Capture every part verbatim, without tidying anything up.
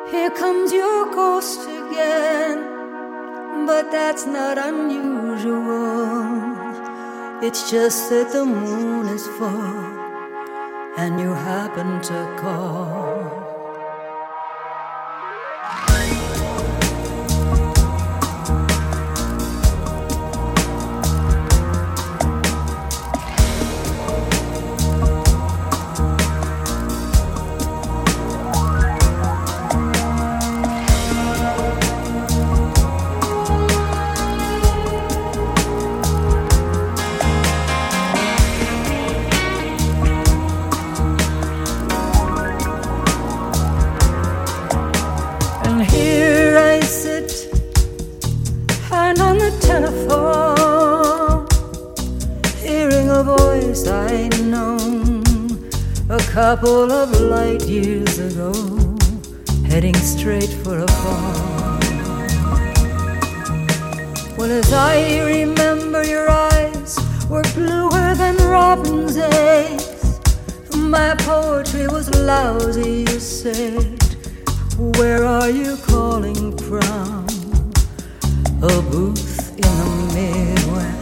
Here comes your ghost again, but that's not unusual. It's just that the moon is full and you happen to call. I'd known a couple of light years ago, heading straight for a fall. Well, as I remember, your eyes were bluer than robin's eggs. My poetry was lousy, you said. Where are you calling from? A booth in the Midwest.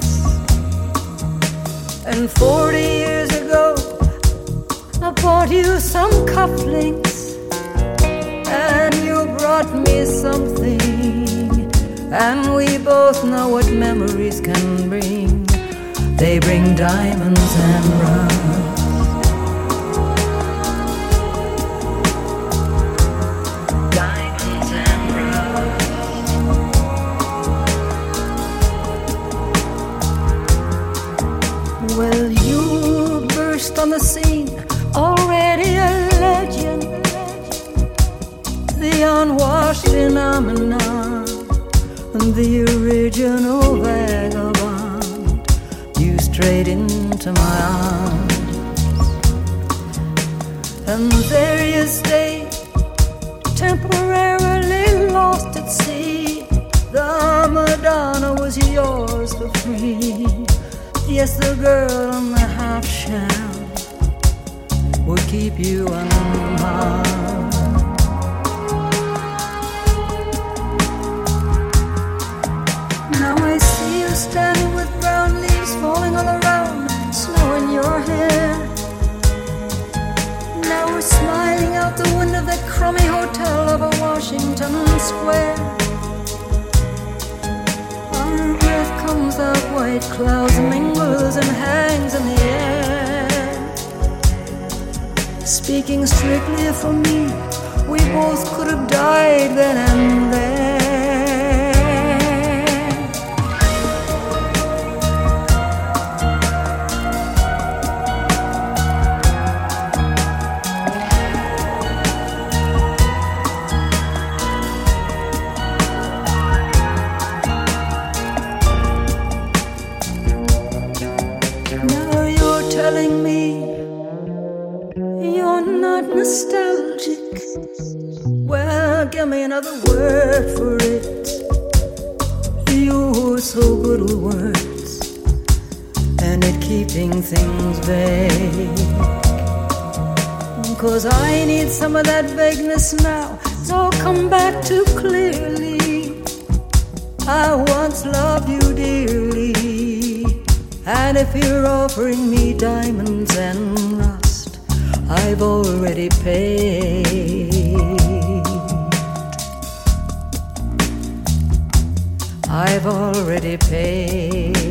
And forty years ago, I bought you some cufflinks, and you brought me something. And we both know what memories can bring. They bring diamonds and rust. Diamonds and rust. Well, you burst on the scene, already a legend, the unwashed phenomenon, the original vagabond. You strayed into my arms, and there you stayed, temporarily lost at sea. The Madonna was yours for free. Yes, the girl on the half shell would keep you unharmed. Now I see you standing with brown leaves falling all around, snow in your hair. Now we're smiling out the window of that crummy hotel over Washington Square. Our breath comes out white clouds, mingles and hangs in the air. Speaking strictly for me, we both could have died then and there. Telling me you're not nostalgic. Well, give me another word for it. You were so good with words and at keeping things vague. 'Cause I need some of that vagueness now, so come back too clearly. I once loved you dearly, and if you're offering me diamonds and rust, I've already paid. I've already paid.